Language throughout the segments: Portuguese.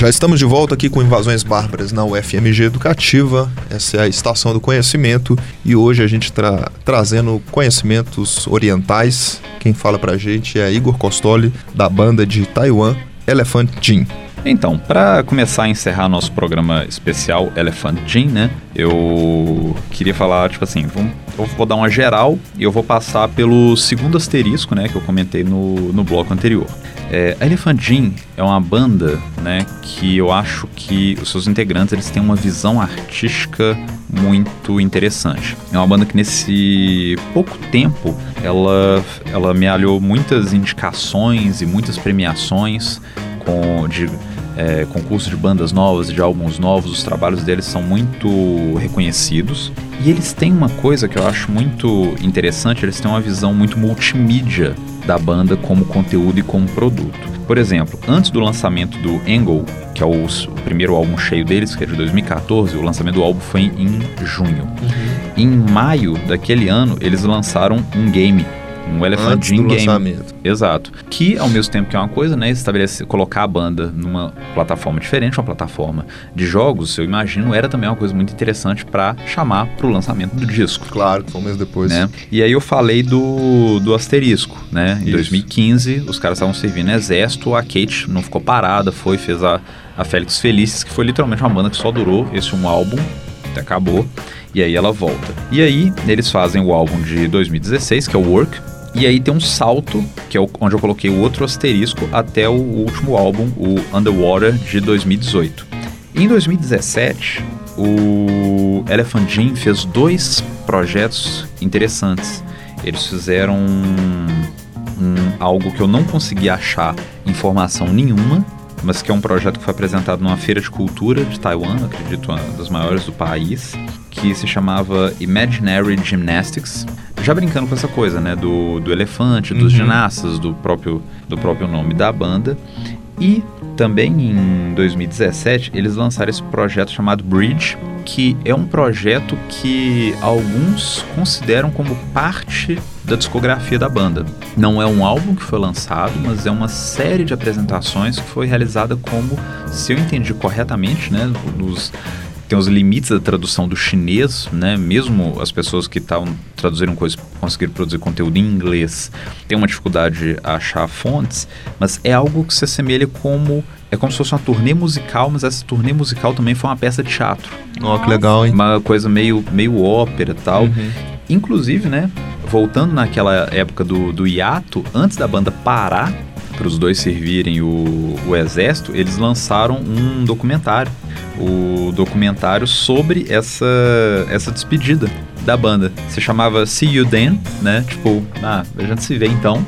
Já estamos de volta aqui com Invasões Bárbaras na UFMG Educativa. Essa é a Estação do Conhecimento e hoje a gente trazendo conhecimentos orientais. Quem fala pra gente é Igor Costoli, da banda de Taiwan, Elephant Gin. Então, para começar a encerrar nosso programa especial Elephant Gin, né, eu queria falar, tipo assim, eu vou dar uma geral e eu vou passar pelo segundo asterisco, né, que eu comentei no bloco anterior. A Elephant Gin é uma banda, né, que eu acho que os seus integrantes eles têm uma visão artística muito interessante. É uma banda que nesse pouco tempo ela me alhou muitas indicações e muitas premiações de concursos de bandas novas e de álbuns novos. Os trabalhos deles são muito reconhecidos e eles têm uma coisa que eu acho muito interessante. Eles têm uma visão muito multimídia da banda como conteúdo e como produto. Por exemplo, antes do lançamento do Angle, que é o primeiro álbum cheio deles, que é de 2014, o lançamento do álbum foi em junho. Em maio daquele ano, eles lançaram um game, um Elephant Gin Game. Lançamento. Exato. Que, ao mesmo tempo que é uma coisa, né, colocar a banda numa plataforma diferente, uma plataforma de jogos, eu imagino, era também uma coisa muito interessante para chamar pro lançamento do disco. Claro, foi um mês depois. Né? E aí eu falei do asterisco, né? Em 2015, os caras estavam servindo exército, a Kate não ficou parada, fez a Félix Felices, que foi literalmente uma banda que só durou esse um álbum, até acabou, e aí ela volta. E aí, eles fazem o álbum de 2016, que é o Work. E aí tem um salto, que é onde eu coloquei o outro asterisco, até o último álbum, o Underwater, de 2018. Em 2017, o Elephant Gin fez 2 projetos interessantes. Eles fizeram algo que eu não consegui achar informação nenhuma, mas que é um projeto que foi apresentado numa feira de cultura de Taiwan, acredito, uma das maiores do país, que se chamava Imaginary Gymnastics. Já brincando com essa coisa, né, do elefante, dos ginastas, do próprio nome da banda. E também em 2017 eles lançaram esse projeto chamado Bridge, que é um projeto que alguns consideram como parte da discografia da banda. Não é um álbum que foi lançado, mas é uma série de apresentações que foi realizada como, se eu entendi corretamente, né, tem os limites da tradução do chinês, né? Mesmo as pessoas que estavam traduzindo coisas, conseguiram produzir conteúdo em inglês, tem uma dificuldade de achar fontes, mas é algo que se assemelha como se fosse uma turnê musical, mas essa turnê musical também foi uma peça de teatro. Ó, que legal, hein? Uma coisa meio ópera e tal. Inclusive, né, voltando naquela época do hiato, antes da banda parar, para os dois servirem o exército, eles lançaram um documentário. O documentário sobre essa despedida da banda. Se chamava See You Then, né? Tipo, a gente se vê então.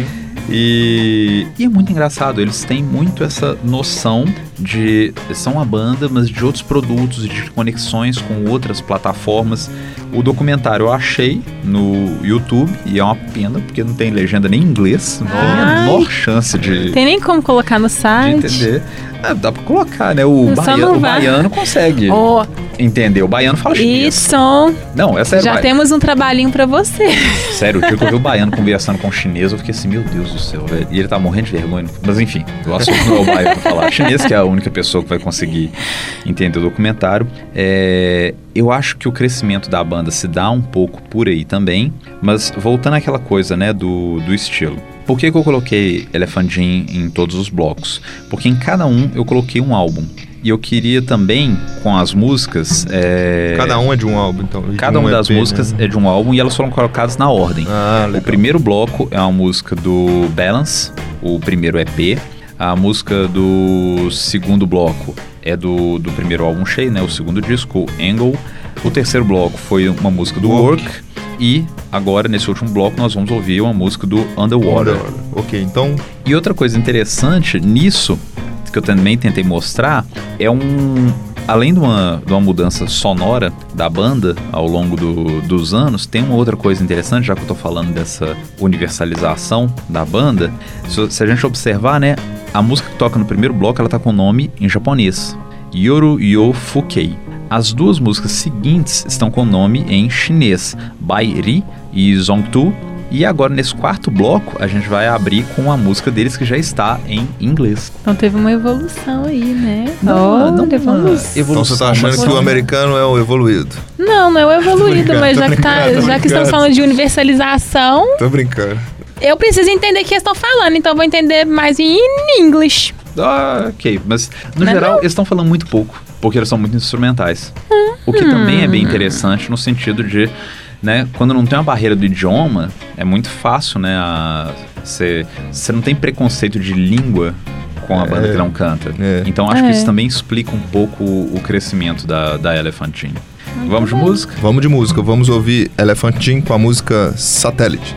E é muito engraçado, eles têm muito essa noção de são uma banda, mas de outros produtos, de conexões com outras plataformas. O documentário eu achei no YouTube e é uma pena, porque não tem legenda nem em inglês, não tem a menor chance de... Tem nem como colocar no site. De entender. Dá pra colocar, né? O baiano consegue entender. O baiano fala chinês. Isso. Não, é sério. Já temos um trabalhinho pra você. Sério, o dia que eu vi o baiano conversando com o chinês, eu fiquei assim, meu Deus do céu, velho. E ele tá morrendo de vergonha. Mas enfim, o assunto não é o baiano pra falar. Chinês que é a única pessoa que vai conseguir entender o documentário. Eu acho que o crescimento da banda se dá um pouco por aí também. Mas voltando àquela coisa, né, do estilo. Por que eu coloquei Elephant Gin em todos os blocos? Porque em cada um eu coloquei um álbum. E eu queria também, com as músicas... Cada um é de um álbum, então? Cada uma das músicas é de um álbum e elas foram colocadas na ordem. Legal. O primeiro bloco é uma música do Balance, o primeiro EP. A música do segundo bloco é do primeiro álbum cheio, né? O segundo disco, o Angle. O terceiro bloco foi uma música do Work. E agora, nesse último bloco, nós vamos ouvir uma música do Underwater. Ok, então... E outra coisa interessante nisso, que eu também tentei mostrar, é além de uma mudança sonora da banda ao longo dos anos, tem uma outra coisa interessante, já que eu tô falando dessa universalização da banda. Se a gente observar, né, a música que toca no primeiro bloco, ela tá com o nome em japonês, Yoru Yo Fukei. As duas músicas seguintes estão com o nome em chinês, Bai Ri e Zongtu, E agora, nesse quarto bloco, a gente vai abrir com a música deles que já está em inglês. Então teve uma evolução aí, né? Não teve uma evolução. Então você tá achando que o americano é o evoluído? Não é o evoluído, brincando, mas tô já que brincando. estamos falando de universalização, Tô brincando. eu preciso entender o que eles estão falando, então eu vou entender mais em English. Ok, mas no Não é geral não? eles estão falando muito pouco, porque eles são muito instrumentais. O que também é bem interessante no sentido de, né, quando não tem uma barreira do idioma, é muito fácil, né, você não tem preconceito de língua com a banda que não canta. Então acho que isso também explica um pouco o crescimento da Elephant Gin. Vamos de música? Vamos de música. Vamos ouvir Elephant Gin com a música Satellite.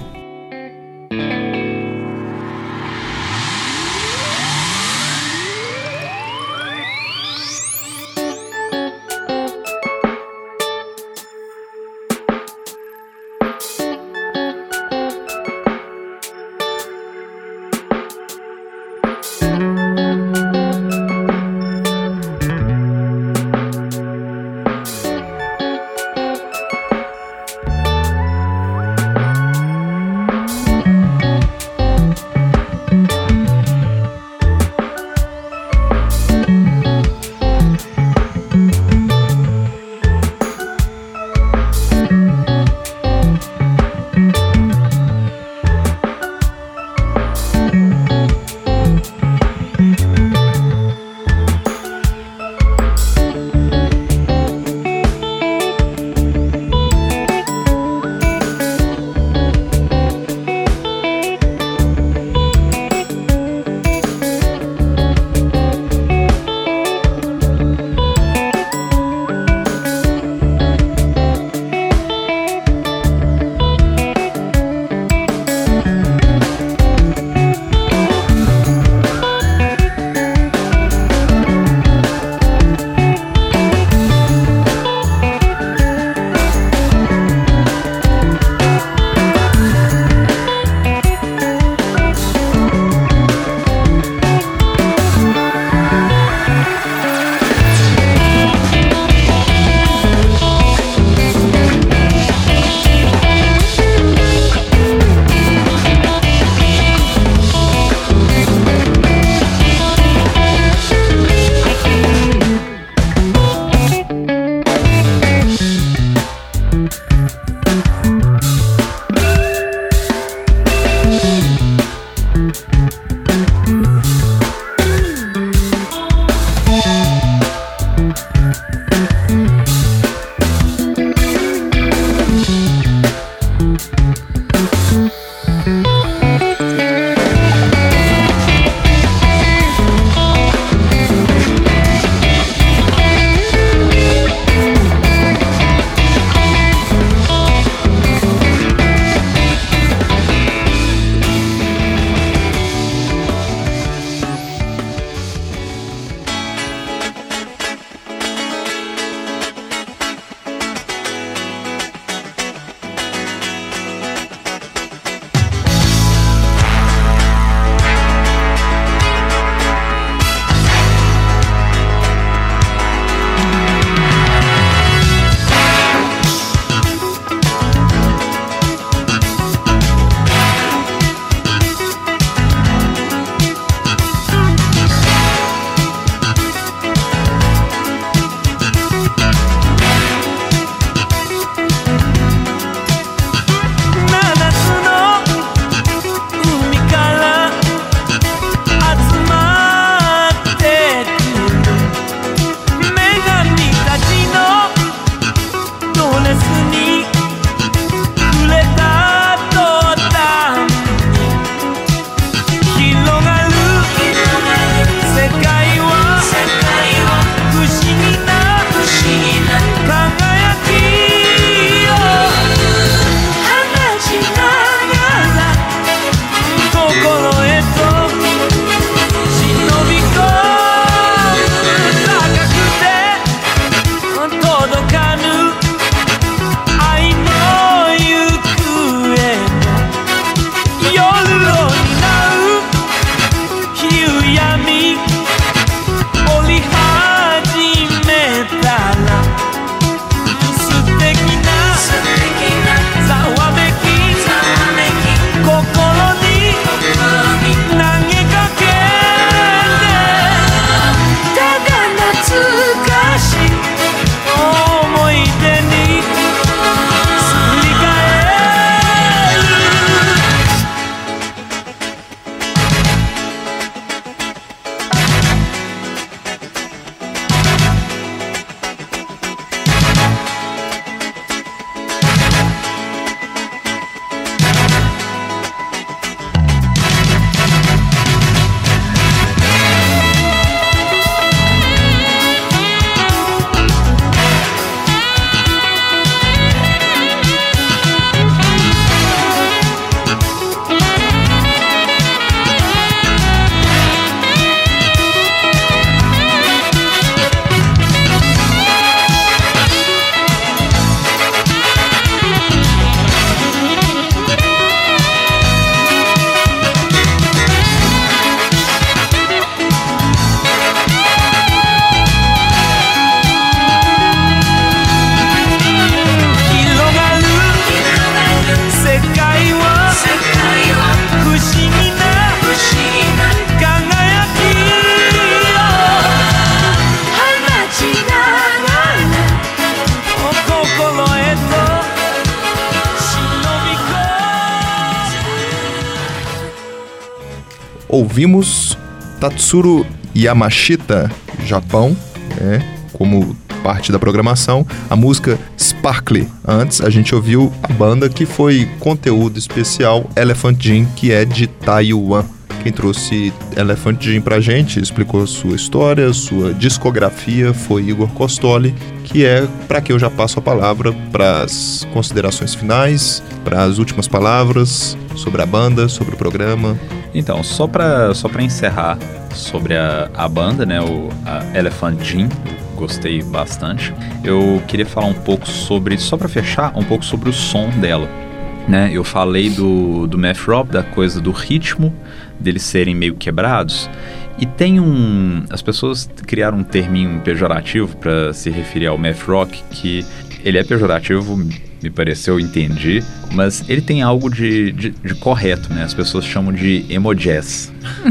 ouvimos Tatsuro Yamashita, Japão, como parte da programação, a música Sparkle. Antes a gente ouviu a banda que foi conteúdo especial, Elephant Gin, que é de Taiwan. Quem trouxe Elephant Gin pra gente, explicou sua história, sua discografia, foi Igor Costoli, que é para que eu já passo a palavra para as considerações finais, para as últimas palavras sobre a banda, sobre o programa. Então, só para encerrar sobre a banda, né, a Elephant Gin, gostei bastante. Eu queria falar um pouco sobre, só para fechar, um pouco sobre o som dela. Né? Eu falei do math rock, da coisa do ritmo, deles serem meio quebrados. E tem as pessoas criaram um terminho pejorativo para se referir ao math rock, que ele é pejorativo, me pareceu, entendi, mas ele tem algo de correto, né? As pessoas chamam de emo jazz.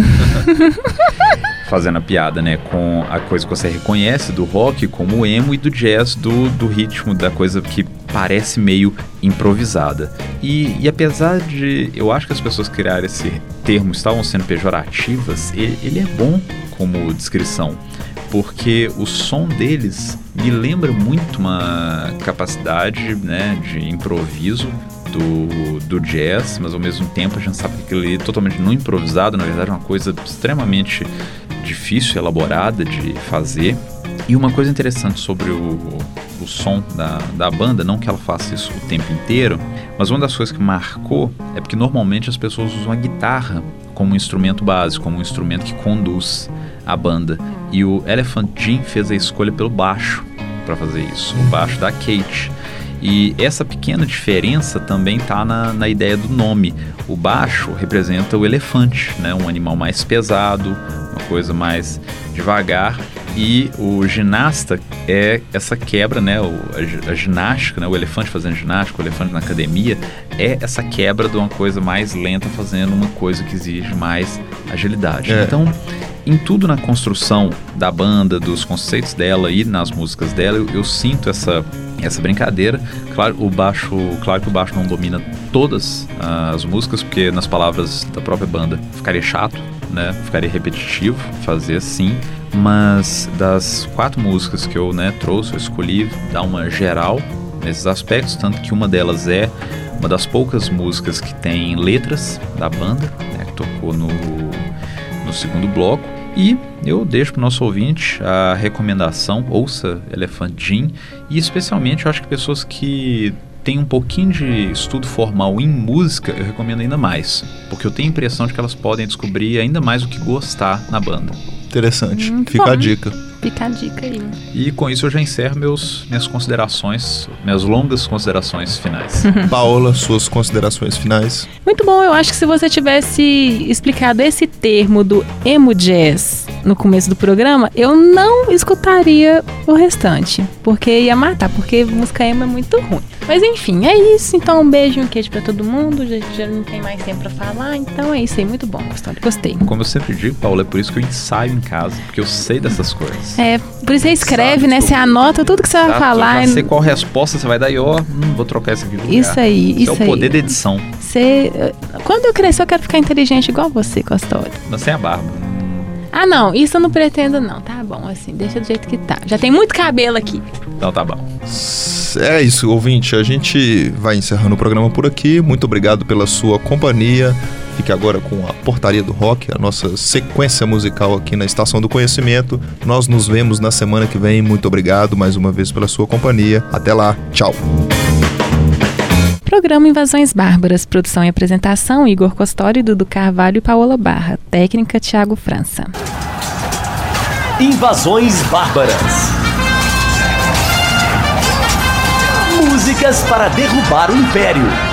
Fazendo a piada, né? Com a coisa que você reconhece do rock como o emo, e do jazz, do ritmo, da coisa que parece meio improvisada. E apesar de... eu acho que as pessoas que criaram esse termo estavam sendo pejorativas, ele é bom como descrição, porque o som deles me lembra muito uma capacidade, né, de improviso do jazz, mas ao mesmo tempo a gente sabe que aquilo ali é totalmente não improvisado, na verdade é uma coisa extremamente difícil, elaborada de fazer. E uma coisa interessante sobre o som da banda, não que ela faça isso o tempo inteiro, mas uma das coisas que marcou é porque normalmente as pessoas usam a guitarra como um instrumento básico, como um instrumento que conduz a banda. E o Elephant Gin fez a escolha pelo baixo para fazer isso, o baixo da Kate. E essa pequena diferença também está na ideia do nome. O baixo representa o elefante, né? Um animal mais pesado, uma coisa mais devagar. E o ginasta é essa quebra, né? A ginástica, né? O elefante fazendo ginástica, o elefante na academia, é essa quebra de uma coisa mais lenta fazendo uma coisa que exige mais agilidade. Então, em tudo na construção da banda, dos conceitos dela e nas músicas dela, eu sinto essa brincadeira. Claro que o baixo não domina todas as músicas, porque nas palavras da própria banda ficaria chato, né? Ficaria repetitivo fazer assim. Mas das 4 músicas que eu, trouxe, eu escolhi dar uma geral nesses aspectos, tanto que uma delas é uma das poucas músicas que tem letras da banda, né, que tocou no segundo bloco. E eu deixo para o nosso ouvinte a recomendação, ouça Elephant Gin, e especialmente eu acho que pessoas que têm um pouquinho de estudo formal em música, eu recomendo ainda mais, porque eu tenho a impressão de que elas podem descobrir ainda mais o que gostar na banda. Interessante, fica a dica. Fica a dica aí. E com isso eu já encerro minhas considerações, minhas longas considerações finais. Paola, suas considerações finais? Muito bom, eu acho que se você tivesse explicado esse termo do emo jazz no começo do programa, eu não escutaria o restante, porque ia matar, porque música emo é muito ruim. Mas enfim, é isso. Então um beijo e um queijo pra todo mundo. Já não tem mais tempo pra falar, então é isso aí. Muito bom, gostei. Como eu sempre digo, Paula, é por isso que eu ensaio em casa, porque eu sei dessas coisas. É, por isso você escreve, né? Você anota tudo que você vai falar. Eu já sei qual resposta você vai dar e vou trocar isso aqui de lugar. Isso aí. Isso é o poder da edição. Quando eu crescer, eu quero ficar inteligente igual você, Costoli. Mas sem a barba. Ah, não, isso eu não pretendo não, tá bom, assim, deixa do jeito que tá. Já tem muito cabelo aqui. Então tá bom. É isso, ouvinte, a gente vai encerrando o programa por aqui. Muito obrigado pela sua companhia. Fique agora com a Portaria do Rock, a nossa sequência musical aqui na Estação do Conhecimento. Nós nos vemos na semana que vem. Muito obrigado mais uma vez pela sua companhia. Até lá, tchau. Programa Invasões Bárbaras, produção e apresentação Igor Costoli, Dudu Carvalho e Paola Barra. Técnica Thiago França. Invasões Bárbaras. Músicas para derrubar o Império.